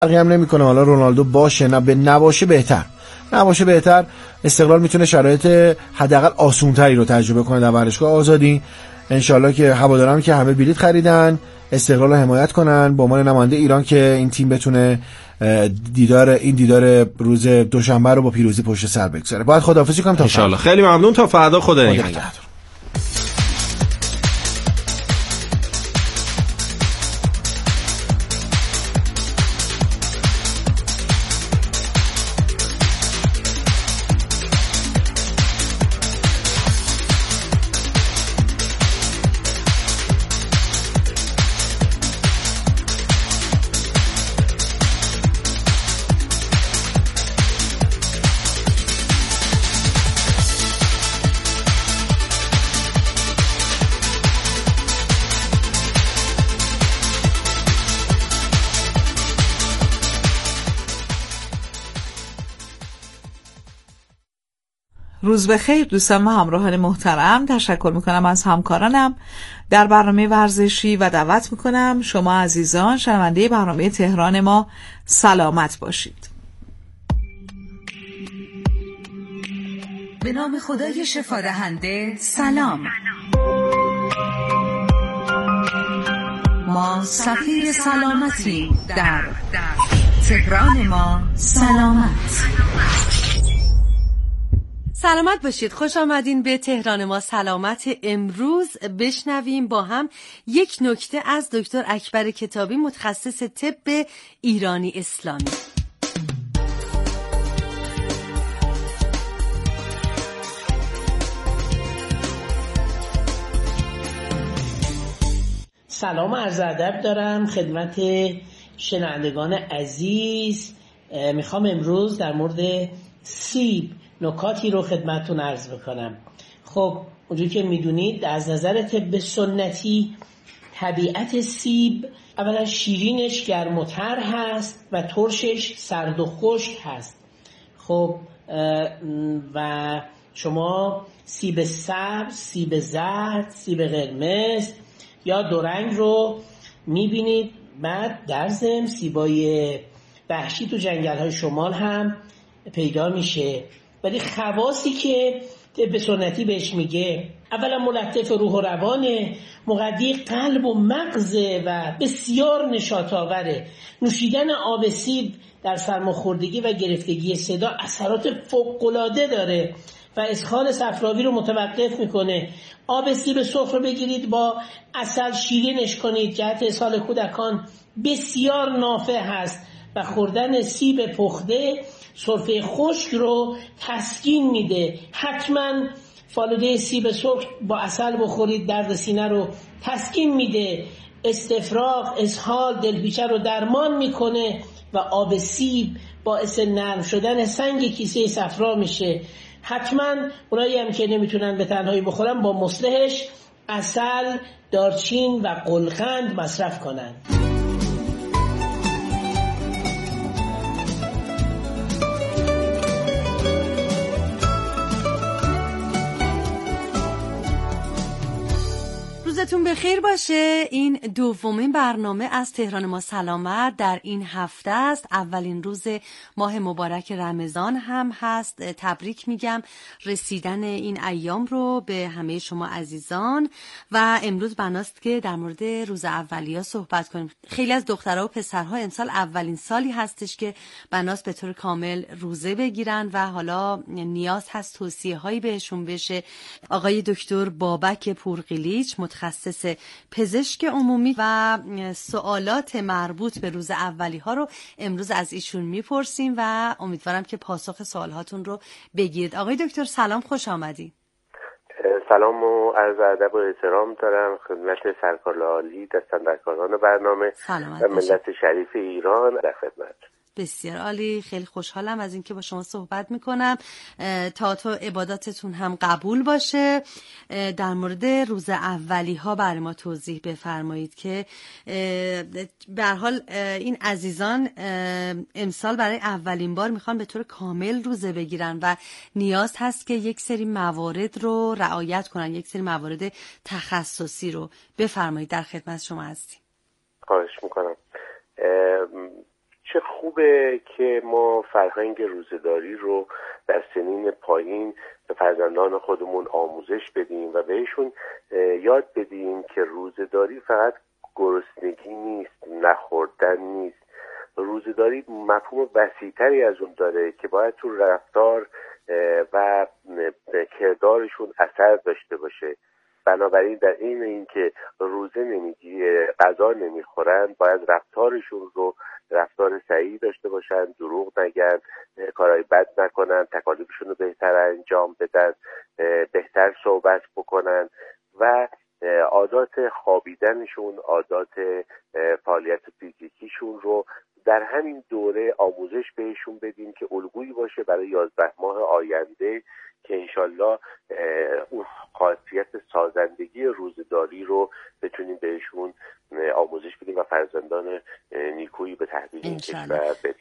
فرقی هم نمیکنه حالا رونالدو باشه نه نباشه بهتر. استقلال میتونه شرایط حداقل آسونتری رو تجربه کنه در ورزشگاه آزادی. انشالله که هواداران که همه بلیط خریدن استقلال رو حمایت کنن به عنوان نماینده ایران که این تیم بتونه دیدار روز دوشنبه رو با پیروزی پشت سر بگذاره. باید خداحافظی کنم تا انشالله. خیلی ممنون، تا فردا. خدا نگهدار. روز بخیر دوستان و همراهان محترم، تشکر میکنم از همکارانم در برنامه ورزشی و دعوت میکنم شما عزیزان شنونده برنامه تهران ما سلامت باشید. به نام خدای شفادهنده سلام. ما سفیر سلامتی در تهران ما سلامت. سلامت باشید، خوش آمدین به تهران ما سلامت. امروز بشنویم با هم یک نکته از دکتر اکبر کتابی، متخصص طب ایرانی اسلامی. سلام و عرض ادب دارم خدمت شنوندگان عزیز. میخوام امروز در مورد سیب نکاتی رو خدمتتون عرض بکنم. خب اونجوری که میدونید از نظر طب سنتی طبیعت سیب اولا شیرینش گرم و تر هست و ترشش سرد و خشک هست. خب و شما سیب سبز، سیب زرد، سیب قرمز یا دو رنگ رو میبینید. بعد در ضمن سیبای وحشی تو جنگل‌های شمال هم پیدا میشه. ولی خواصی که طب سنتی بهش میگه اولا ملطف روح و روانه، مغذی قلب و مغزه و بسیار نشاط آوره. نوشیدن آب سیب در سرماخوردگی و گرفتگی صدا اثرات فوق‌العاده داره و اسهال صفراوی رو متوقف میکنه. آب سیب سرخ رو بگیرید با عسل شیرینش کنید، جهت اسهال کودکان بسیار نافع هست و خوردن سیب پخته سرفه خشک رو تسکین میده. حتما فالوده سیب سرخ با عسل بخورید، درد سینه رو تسکین میده، استفراغ، اسهال، دلپیچه رو درمان میکنه و آب سیب باعث نرم شدن سنگ کیسه صفرا میشه. حتما اونایی هم که نمیتونن به تنهایی بخورن با مصلحش عسل، دارچین و قلقند مصرف کنن. روزتون بخیر باشه. این دومین برنامه از تهران ما سلامت در این هفته است. اولین روز ماه مبارک رمضان هم هست. تبریک میگم رسیدن این ایام رو به همه شما عزیزان و امروز بناست که در مورد روز اولیا صحبت کنیم. خیلی از دخترها و پسرها امسال اولین سالی هستش که بناست به طور کامل روزه بگیرن و حالا نیاز هست توصیه هایی بهشون بشه. آقای دکتر بابک پورقلیچ متخصص پزشک عمومی و سوالات مربوط به روز اولی ها رو امروز از ایشون میپرسیم و امیدوارم که پاسخ سوال هاتون رو بگیرید. آقای دکتر سلام، خوش آمدید. سلام و عرض ادب و احترام دارم خدمت سرکار عالی دستاندرکاران برنامه و ملت شریف ایران در خدمت. بسیار عالی، خیلی خوشحالم از اینکه با شما صحبت میکنم. تا عباداتتون هم قبول باشه. در مورد روز اولی ها برای ما توضیح بفرمایید که به هر حال این عزیزان امسال برای اولین بار میخوان به طور کامل روزه بگیرن و نیاز هست که یک سری موارد رو رعایت کنن، یک سری موارد تخصصی رو. بفرمایید، در خدمت شما هستیم. خواهش میکنم. چه خوبه که ما فرهنگ روزه‌داری رو در سنین پایین به فرزندان خودمون آموزش بدیم و بهشون یاد بدیم که روزه‌داری فقط گرسنگی نیست، نخوردن نیست. روزه‌داری مفهوم وسیع‌تری از اون داره که باید تو رفتار و کردارشون اثر داشته باشه. بنابراین در این که روزه غذا نمیخورن، باید رفتارشون رو رفتار صحیح داشته باشن، دروغ نگن، کارهای بد نکنن، تکالیفشون رو بهتر انجام بدن، بهتر صحبت بکنن و عادات خوابیدنشون، عادات فعالیت فیزیکیشون رو در همین دوره آموزش بهشون بدیم که الگویی باشه برای 11 ماه آینده که انشالله اون خاصیت سازندگی روزه‌داری رو بتونیم بهشون آموزش بدیم و فرزندان نیکویی به تحویل این کشور بدیم.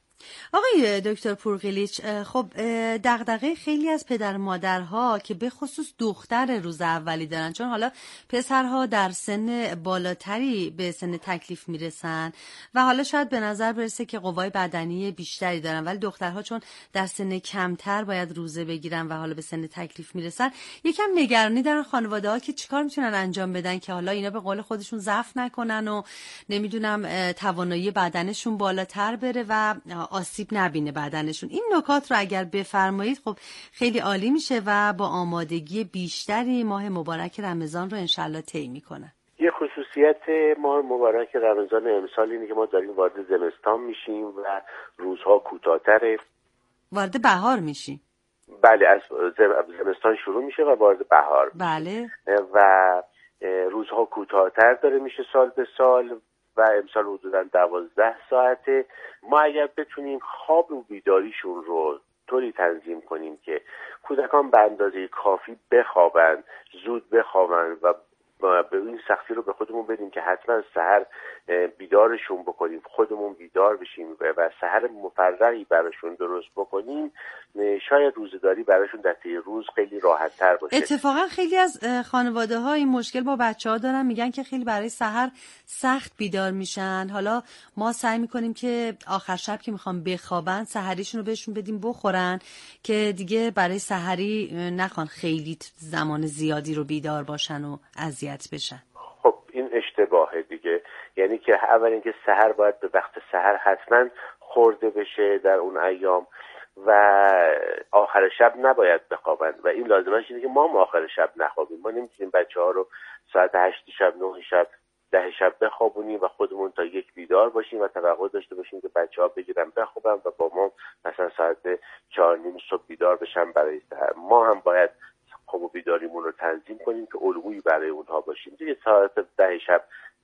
آقای دکتر پورقلیچ، خب دغدغه خیلی از پدر مادرها که به خصوص دختر روز اولی دارن، چون حالا پسرها در سن بالاتری به سن تکلیف میرسن و حالا شاید به نظر برسه که قوای بدنی بیشتری دارن، ولی دخترها چون در سن کمتر باید روزه بگیرن و حالا به سن تکلیف میرسن، یکم نگرانی دارن خانواده‌ها که چیکار میتونن انجام بدن که حالا اینا به قول خودشون ضعف نکنن و نمیدونم توانایی بدنشون بالاتر بره و آسیب نبینه بدنشون. این نکات رو اگر بفرمایید خب خیلی عالی میشه و با آمادگی بیشتری ماه مبارک رمضان رو انشالله طی میکنن. یه خصوصیت ماه مبارک رمضان امسال اینه که ما داریم وارد زمستان میشیم و روزها کوتاه‌تره. وارد بهار میشیم. بله، از زمستان شروع میشه و وارد بهار. بله. و روزها کوتاه‌تر داره میشه سال به سال و امسال حدوداً 12 ساعته. ما اگر بتونیم خواب و بیداریشون رو طوری تنظیم کنیم که کودکان به اندازه کافی بخوابن، زود بخوابن و به این سختی رو به خودمون بدیم که حتما سحر بیدارشون بکنیم، خودمون بیدار بشیم و سحر مفرحی براشون درست بکنیم، شاید روزه‌داری براشون در طی روز خیلی راحت تر باشه. اتفاقا خیلی از خانواده ها این مشکل با بچه ها دارن، میگن که خیلی برای سحر سخت بیدار میشن. حالا ما سعی میکنیم که آخر شب که میخوام بخوابن سحریشون رو بهشون بدیم بخورن که دیگه برای سحری نخوان خیلی زمان زیادی رو بیدار باشن و اذیت بشن. خب این اشتباهه دیگه، یعنی که اول اینکه سحر باید به وقت سحر حتما خورده بشه در اون ایام و آخر شب نباید بخوابن و این لازمش اینه که ما آخر شب نخوابیم. ما نمیتونیم بچه‌ها رو ساعت 8 شب، 9 شب، 10 شب بخوابونیم و خودمون تا 1 بیدار باشیم و توقع داشته باشیم که بچه‌ها بگیرن بخوابن و با ما مثلا ساعت 4:30 صبح بیدار بشن برای سحر. ما هم باید خواب و بیداریمون رو تنظیم کنیم که الگویی برای اونها باشیم. دیگه ساعت 10 شب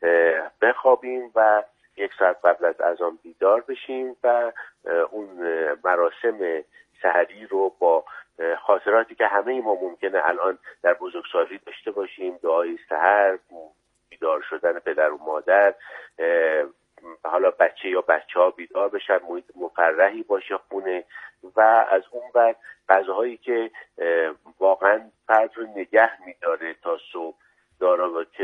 بخوابیم و 1 ساعت قبل از اذان بیدار بشیم و اون مراسم سحری رو با خاطراتی که همه ما ممکنه الان در بزرگسالی داشته باشیم، دعای سحر، بیدار شدن پدر و مادر، حالا بچه یا بچه‌ها بیدار بشن، محیط مفرحی باشه خونه و از اون بعد غذاهایی که واقعا فرد رو نگه میداره تا صبح داره که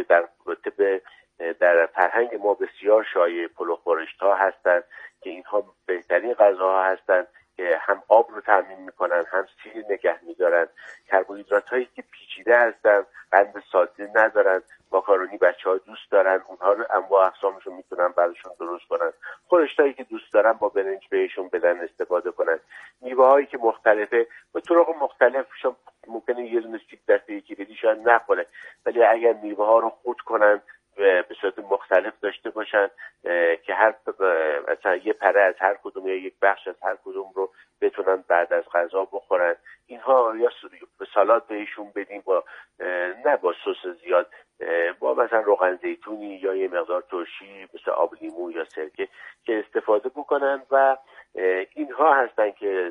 در فرهنگ ما بسیار شایع پلو خورشت‌ها هستند که اینها بهترین غذاها هستند که هم آب رو تامین میکنن، هم سیر نگه میدارن، کربوهیدرات هایی که پیچیده هستن، قند ساده ندارن. ماکارونی بچه‌ها دوست دارن، اونها رو انواع اقسامشون میتونن براشون درست کنن. خورشتایی که دوست دارن با برنج بهشون بدن استفاده کنن. میوه هایی که مختلفه به طرق مختلف، ممکنه یه دونه سیب دسته یکی بدی شاید نخوره، ولی اگر میوه ها رو خرد کنن به صورت مختلف داشته باشن که هر مثلا یه پره از هر کدوم یا یک بخش از هر کدوم رو بتونن بعد از غذا بخورن. اینها یا به سالاد بهشون بدیم با نه با سس زیاد، با مثلا روغن زیتونی یا یه مقدار ترشی مثل آب لیمو یا سرکه که استفاده بکنن و اینها هستن که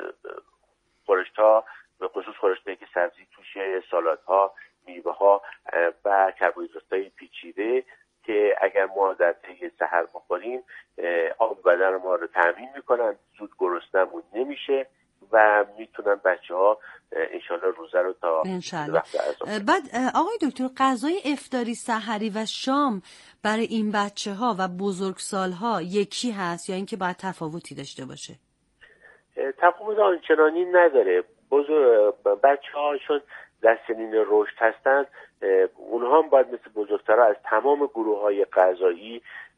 خورشت‌ها، به خصوص خورشتایی که سبزی توشه، سالادها، میوه‌ها و کربوهیدرات‌های پیچیده که اگر ما در طی سحر بخوریم آب بدن ما رو تامین میکنن، زود گرسنمون نمیشه و میتونن بچه‌ها انشالله روزه رو تا وقت غذا. بعد آقای دکتر، غذای افطاری، سحری و شام برای این بچه‌ها و بزرگسال‌ها یکی هست یا اینکه باید تفاوتی داشته باشه؟ تفاوت آنچنانی نداره. بچه‌ها چون در سنین رشد هستن، اونها هم باید مثل بزرگترها از تمام گروه‌های غذایی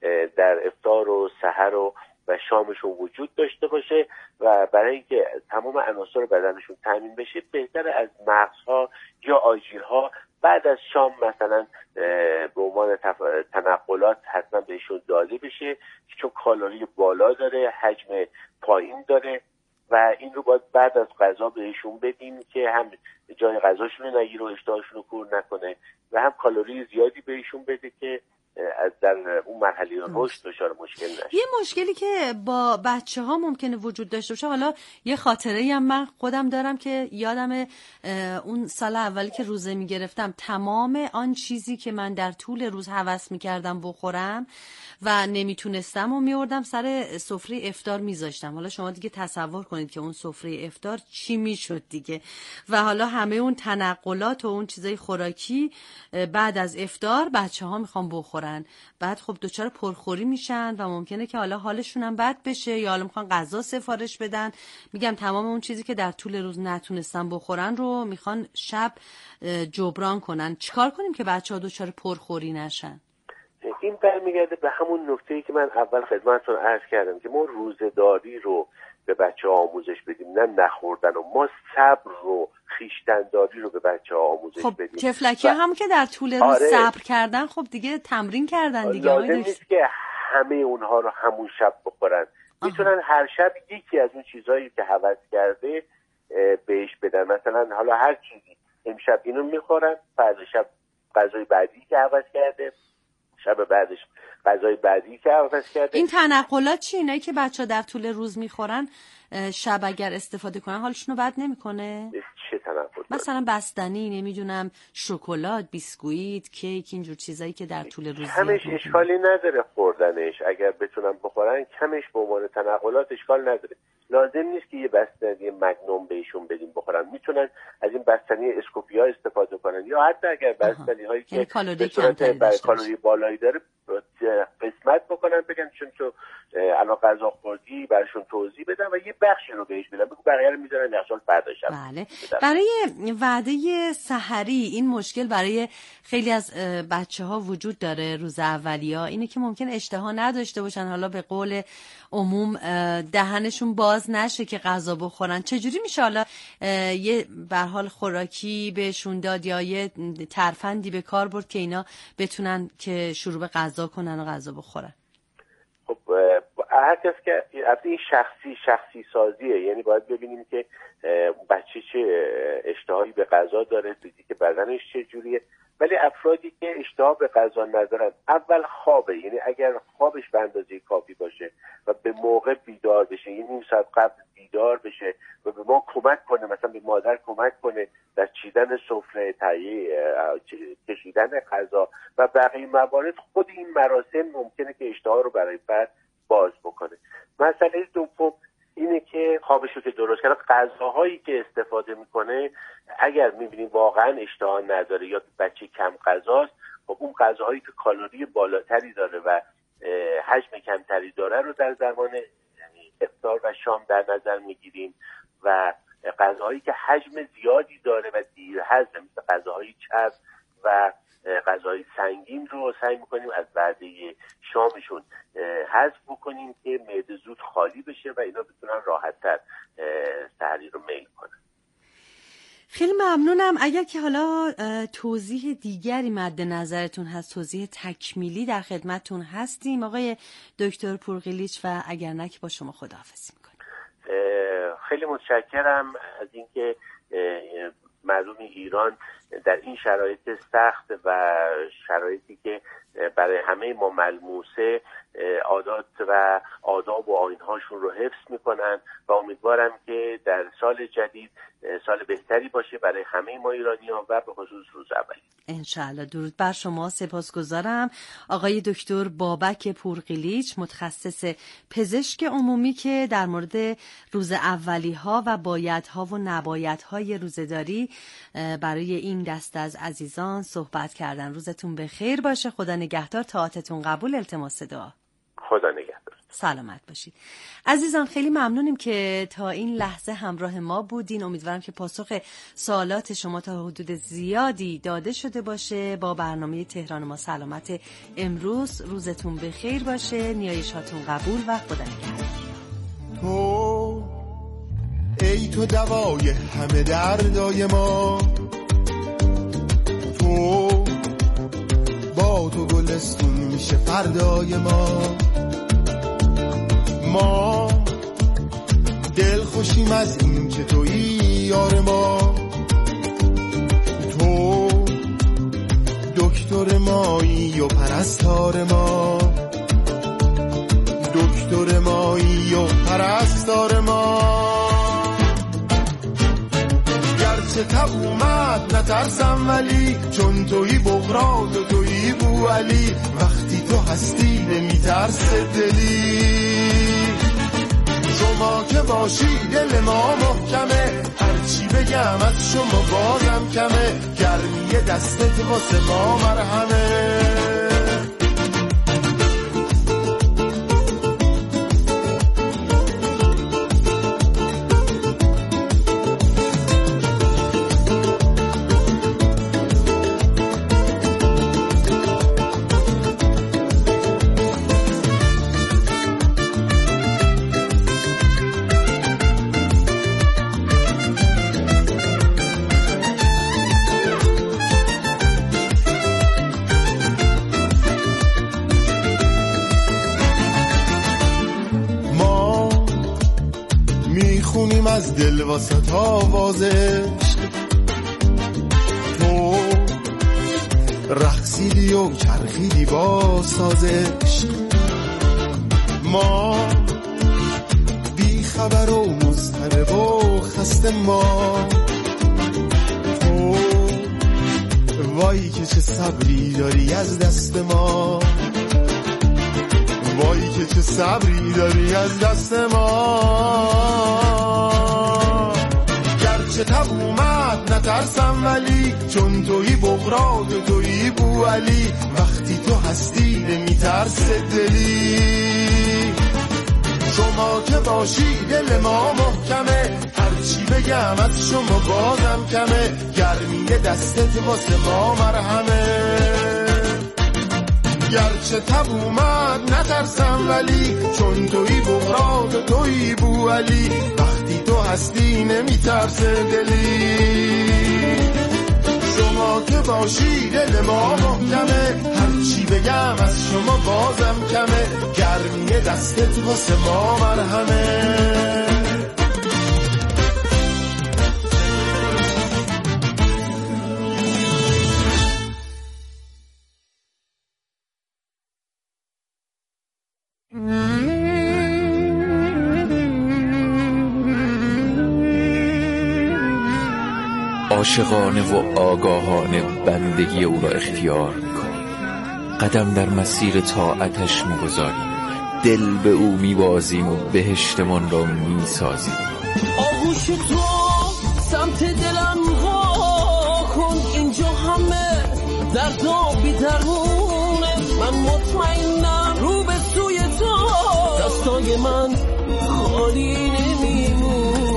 در افطار و سحر و شامشون وجود داشته باشه و برای اینکه تمام عناصر بدنشون تامین بشه بهتره از مغزها یا آجیل‌ها بعد از شام مثلا به عنوان تنقلات حتما بهشون داده بشه، چون کالری بالا داره، حجم پایین داره و این رو باید بعد از غذا بهشون بدیم که هم جای غذاشون رو نگیره و اشتهاشون رو کور نکنه و هم کالری زیادی بهشون بده که از در اون مرحله رشد دچار مشکل نشه. یه مشکلی که با بچه‌ها ممکنه وجود داشته باشه، حالا یه خاطره‌ای هم من خودم دارم که یادم اون سال اولی که روزه می‌گرفتم تمام آن چیزی که من در طول روز هوس می‌کردم بخورم و نمیتونستم و میوردم سر سفره افطار میذاشتم. حالا شما دیگه تصور کنید که اون سفره افطار چی میشد دیگه. و حالا همه اون تنقلات و اون چیزای خوراکی بعد از افطار بچه‌ها میخوان بخورن، بعد خب دچار پرخوری میشن و ممکنه که حالا حالشون هم بد بشه یا حالا میخوان غذا سفارش بدن. میگم تمام اون چیزی که در طول روز نتونستن بخورن رو میخوان شب جبران کنن. چیکار کنیم که بچه‌ها دچار پرخوری نشن؟ این برمیگرده به همون نکته‌ای که من اول خدمتتون عرض کردم که ما روزه‌داری رو به بچه‌ها آموزش بدیم، نه نخوردن، و ما صبر رو، خویشتن‌داری رو به بچه‌ها آموزش بدیم. خب تفلکی هم که در طول روز صبر کردن خب دیگه تمرین کردن دیگه. لازم نیست که همه اونها رو همون شب بخورن. میتونن هر شب یکی از اون چیزایی که هوس کرده بهش بدن. مثلا حالا هر چیزی، امشب اینو میخورن، فردا شب غذای بعدی که هوس کرده، شب بعدش غذای بعدی که هوس کرده. این تنقلات چی؟ اینایی که بچه‌ها در طول روز میخورن شب اگر استفاده کنن حالشون رو بد نمیکنه؟ چه تنقلات؟ مثلا بستنی، نمیدونم شکلات، بیسکویت، کیک، اینجور چیزایی که در طول روز کمش اشکالی نداره خوردنش، اگر بتونن بخورن کمش به عنوان تنقلات اشکال نداره. لازم نیست که یه بستنی مگنوم بهشون بدیم بخورن. میتونن از این بستنی اسکوپیا استفاده کنن یا حتی اگر بستنی هایی که به صورت کالری بالایی داره قسمت بکنن، بگن چون تو الان غذا خوردی براشون توضیح بدن و یه بخشی رو بهش بدن، بگو بقیه رو میذارن یخچال فردا شب. بله. برای وعده سحری این مشکل برای خیلی از بچه‌ها وجود داره. روز اولیا اینه که ممکن اشتها نداشته باشن، حالا به قول عموم دهنشون باز نشه که غذا بخورن. چجوری میشه حالا یه به هر حال خوراکی بهشون داد یا یه ترفندی به کار برد که اینا بتونن که شروع به غذا کنن و غذا بخورن؟ خب هر کس که این شخصی سازیه، یعنی باید ببینیم که بچه چه اشتهایی به غذا داره، دیدی که بدنش چه جوریه. ولی افرادی که اشتها به غذا ندارن، اول خوابه، یعنی اگر خوابش به اندازه کافی باشه و به موقع بیدار بشه، یعنی نیم ساعت قبل بیدار بشه و به ما کمک کنه، مثلا به مادر کمک کنه در چیدن سفره، تهیه کشیدن غذا و بقیه موارد، خود این مراسم ممکنه که اشتها رو برای فرد باز بکنه. مسئله دوم اینه که خوابشو که درست کرده، غذاهایی که استفاده میکنه اگر میبینیم واقعا اشتها نداره یا بچه کم غذاست، خب اون غذاهایی که کالری بالاتری داره و حجم کمتری داره رو در زمان افطار و شام در نظر میگیریم و غذاهایی که حجم زیادی داره و دیر هضم مثل غذاهای چرب و غذاهای سنگین رو سعی میکنیم از وعده شامشون حذف بکنیم که معده زود خالی بشه و اینا بتونن راحت‌تر سحری رو میل کنن. خیلی ممنونم. اگر که حالا توضیح دیگری مد نظرتون هست، توضیح تکمیلی، در خدمتتون هستیم آقای دکتر پورغلیچ و اگر نه که با شما خداحافظی میکنیم. خیلی متشکرم از اینکه مردم ایران در این شرایط سخت و شرایطی که برای همه ما ملموسه عادات و آداب و آیین‌هاشون رو حفظ میکنن و امیدوارم که در سال جدید سال بهتری باشه برای همه ما ایرانی‌ها و به خصوص روز اولی. انشاءالله. درود بر شما. سپاسگزارم آقای دکتر بابک پورقلیچ، متخصص پزشک عمومی، که در مورد روز اولی‌ها و بایدها و نبایدهای روزه‌داری برای این دست از عزیزان صحبت کردن. روزتون بخیر باشه. خدا نگهدار. طاعتتون قبول. التماس دعا. خدا نگهدار. سلامت باشید. عزیزان خیلی ممنونیم که تا این لحظه همراه ما بودین. امیدوارم که پاسخ سوالات شما تا حدود زیادی داده شده باشه. با برنامه تهران ما سلامت امروز روزتون بخیر باشه. نیایشاتون قبول و خدا نگهدار. تو ای تو دوای همه دردای ما، تو با تو گلستون میشه فردای ما دل خوشیم از این که تویی یار ما، تو دکتر مایی و پرستار ما، دکتر مایی و پرستار ما. گرچه تب اومد نترسم ولی چون تویی بغراد و تویی بوعلی، وقتی تو هستی نمیترسه دلی. شما که باشی دل ما محکمه، هرچی بگم از شما بازم کمه، گرمی دستت واسه ما مرهمه. از دل واسط آواز عشق، تو رقصیدی و چرخیدی با ساز عشق. ما بی خبر و مضطرب و خسته، ما تو وای که چه صبری داری از دست ما، وای که چه صبری داری از دست ما. گرچه تب اومد نترسم ولی چون تویی بغراد و تویی بوعلی، وقتی تو هستی نمیترسه دلی. شما که باشی دل ما محکمه، هرچی بگم از شما بازم کمه، گرمی دستت واسه ما مرهمه. گرچه تب اومد نترسم ولی چون تویی بغراد و تویی بوعلی، وقتی تو هستی نمیترسه دلی. شما که باشی دل ما محکمه، هرچی بگم از شما بازم کمه، گرمی دستت واسه ما مرهمه. عاشقانه و آگاهانه بندگی او را اختیار می‌کنیم، قدم در مسیر طاعتش می‌گذاریم، دل به او می‌بازیم و بهشتمان را می‌سازیم. آغوش تو سمت دلم وا کن، اینجا همه دردا بی درمونه، من مطمئنم رو به سوی تو دستای من خالی نمیمونه.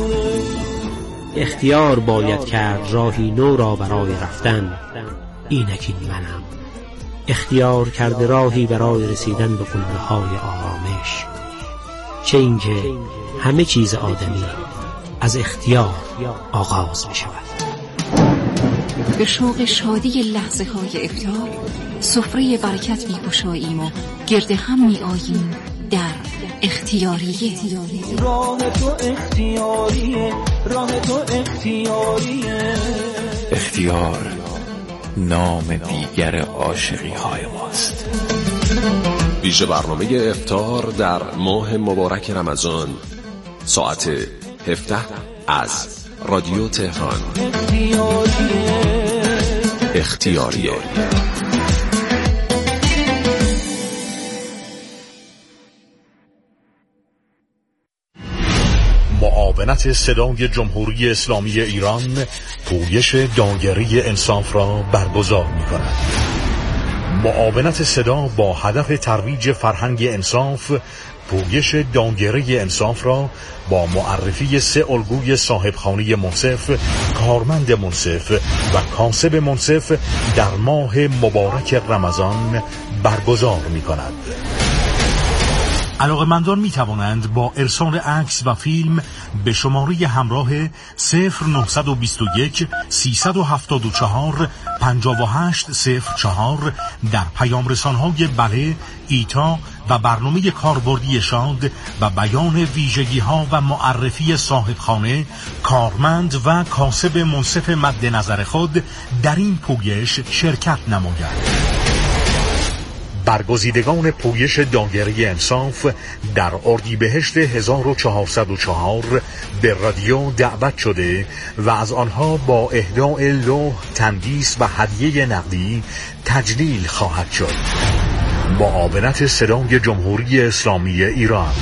اختیار باید کرد راهی نو را برای رفتن، اینک این منم. اختیار کرده راهی برای رسیدن به قله‌های آرامش، چه اینکه همه چیز آدمی از اختیار آغاز می شود. به شوق شادی لحظه های افطار سفره برکت می گشاییم و گرد هم می آییم در اختیاریه. راه تو اختیاریه، راه تو اختیاریه. اختیار نام دیگر عاشقی های ماست. ویژه برنامه افطار در ماه مبارک رمضان ساعت 17 از رادیو تهران. اختیاریه. معاونت صدای جمهوری اسلامی ایران پویش دایره انصاف را برگزار می‌کند. معاونت صدا با هدف ترویج فرهنگ انصاف پویش دایره انصاف را با معرفی 3 الگوی صاحبخانه منصف، کارمند منصف و کاسب منصف در ماه مبارک رمضان برگزار می‌کند. علاقه‌مندان می‌توانند با ارسال عکس و فیلم به شماره همراه 0921 374 5804 در پیام رسان‌های بله، ایتا و برنامه کاربردی شاد و بیان ویژگی‌ها و معرفی صاحبخانه، کارمند و کاسب منصف مد نظر خود در این پویش شرکت نماید. برگزیدگان پویش دایره انصاف در اردیبهشت 1404 به رادیو دعوت شده و از آنها با اهداء لوح، تندیس و هدیه نقدی تجلیل خواهد شد. معاونت صدای جمهوری اسلامی ایران.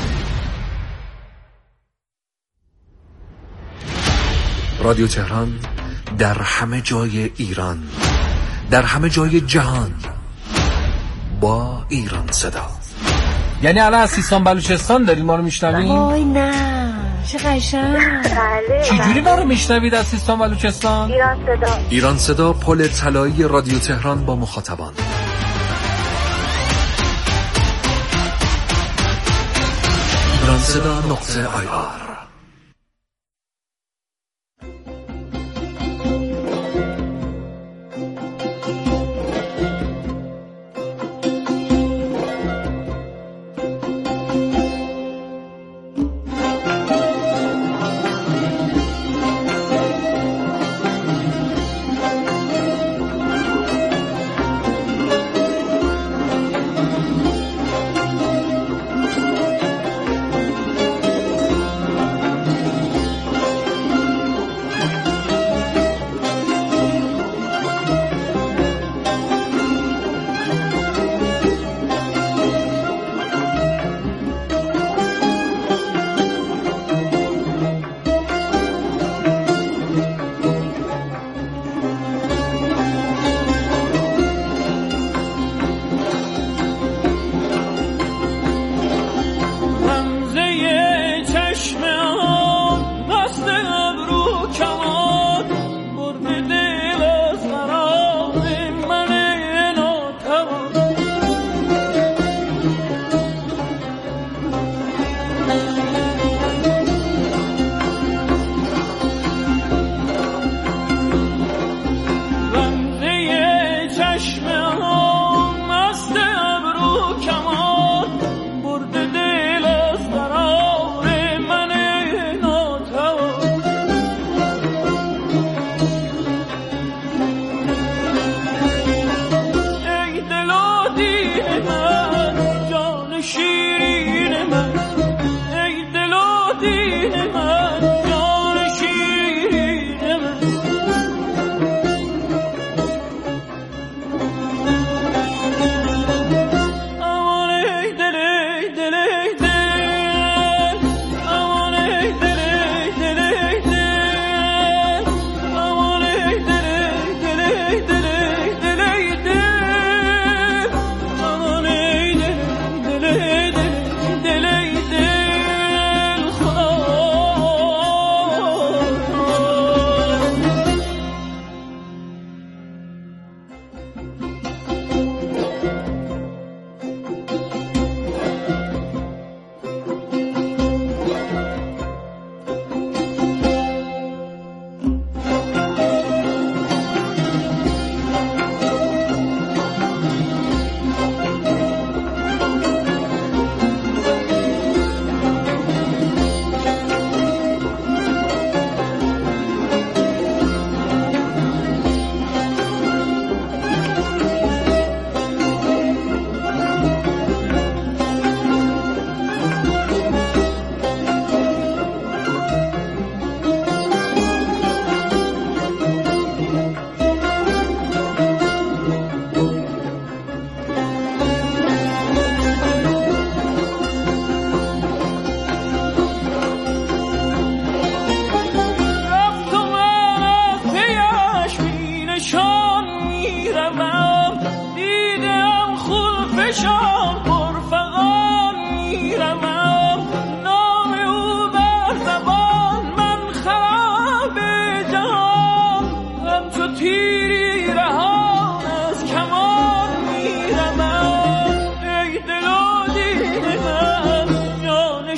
رادیو تهران در همه جای ایران، در همه جای جهان، با ایران صدا. یعنی الان از سیستان بلوچستان دارید ما رو میشنوید؟ وای نه چه قشنگ. بله. چجوری ما رو میشنوید از سیستان بلوچستان؟ ایران صدا. ایران صدا، پل طلایی رادیو تهران با مخاطبان. ایرانصدا.ir.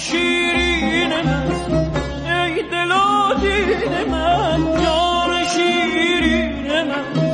شیرین من، ای دل و دین من، جان شیرین من.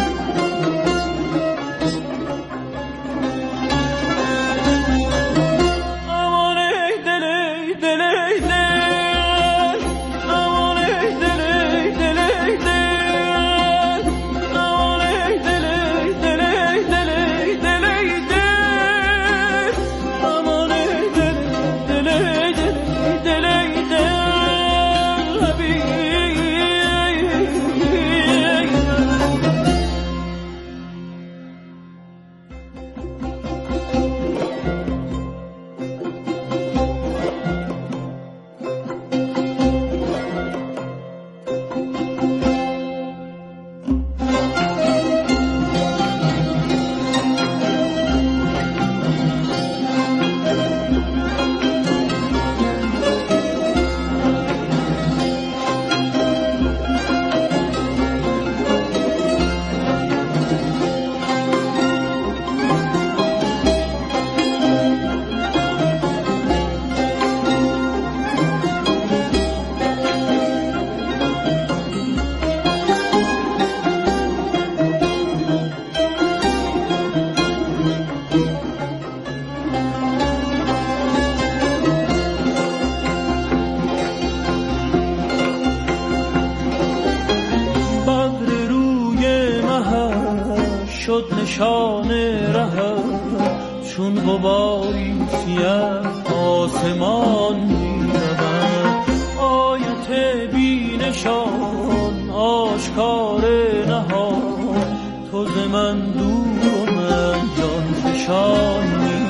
نشان ره چون غباری سیه آسمان می‌رود، آیت بی نشان آشکار نهان، تو ز من دور و من جان فشان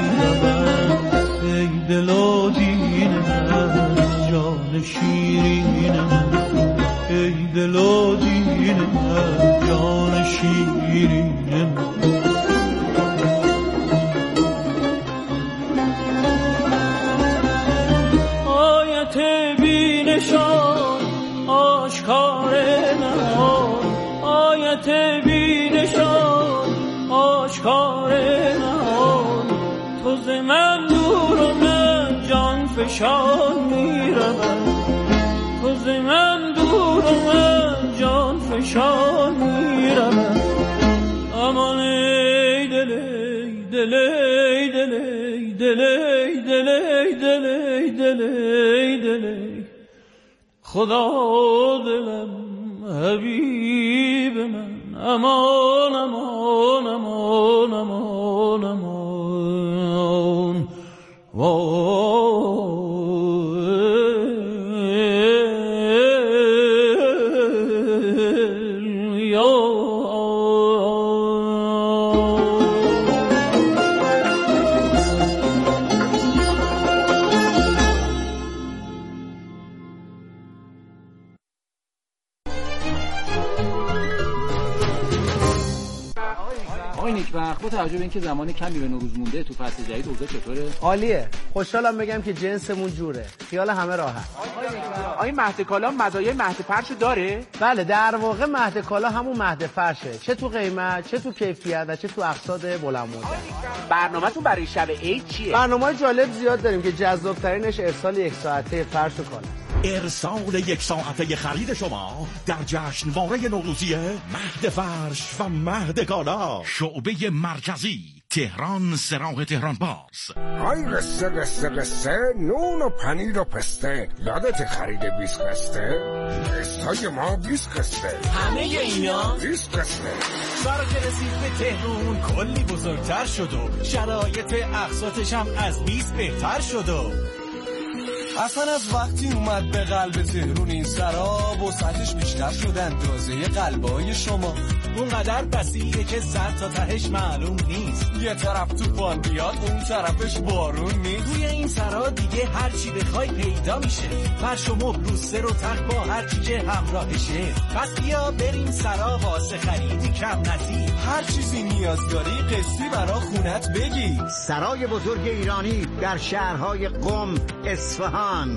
می‌رود. ای دل و دین من، جان شیرین من، ای دل و دین من، جان شیرین من. آیت بی نشان آشکار نهان، آیت بی نشان آشکار نهان، تو ز من دور و من جان فشان می‌رود، تو ز من دور و من جان فشان می‌رود. امان ای دل ای دل ای دل ای دل ای دل ای دل ای دل ای دل ای خدا دلم حبیب من. امان امان امان امان امان با توجه به اینکه زمان کمی به نوروز مونده تو فصل جدید اوضاع چطوره؟ عالیه. خوشحالم بگم که جنسمون جوره. خیال همه راحت. آیا مهد کالا مزایای مهد فرشو داره؟ بله، در واقع مهد کالا همون مهد فرشه، چه تو قیمت، چه تو کیفیت و چه تو اقساط بلند مدت. برنامه‌تون برای شب عید چیه؟ برنامه‌های جالب زیاد داریم که جذاب‌ترینش ارسال 1 ساعته فرش و کالا. ارسال 1 ساعته خرید شما در جشنواره نوروزی مهد فرش و مهد کالا، شعبه مرکزی تهران، سراغ تهران باز. های قصه قصه قصه، نون و پنیر و پسته، یادت خرید 20 قصه؟ قصه ما 20 قصه، همه اینا 20 قصه. سارا که رسید به تهران کلی بزرگتر شد و شرایط اقساطش هم از 20 بهتر شد و اصلا از وقتی اومد به قلب تهرون این سراب و سطحش بیشتر شد اندازه قلبای شما، اونقدر بسیعه که سر تا تهش معلوم نیست، یه طرف طوفان بیاد اون طرفش بارون نیست. توی این سرا دیگه هر چی بخوای پیدا میشه، فرش و مبل و سر و تخت با هر چی که همراهشه. پس بیا بریم سرا واسه خریدی کم نزی، هر چیزی نیاز داری قسطی برا خونت بگی. سرای بزرگ ایرانی در شهرهای قم، اصفهان،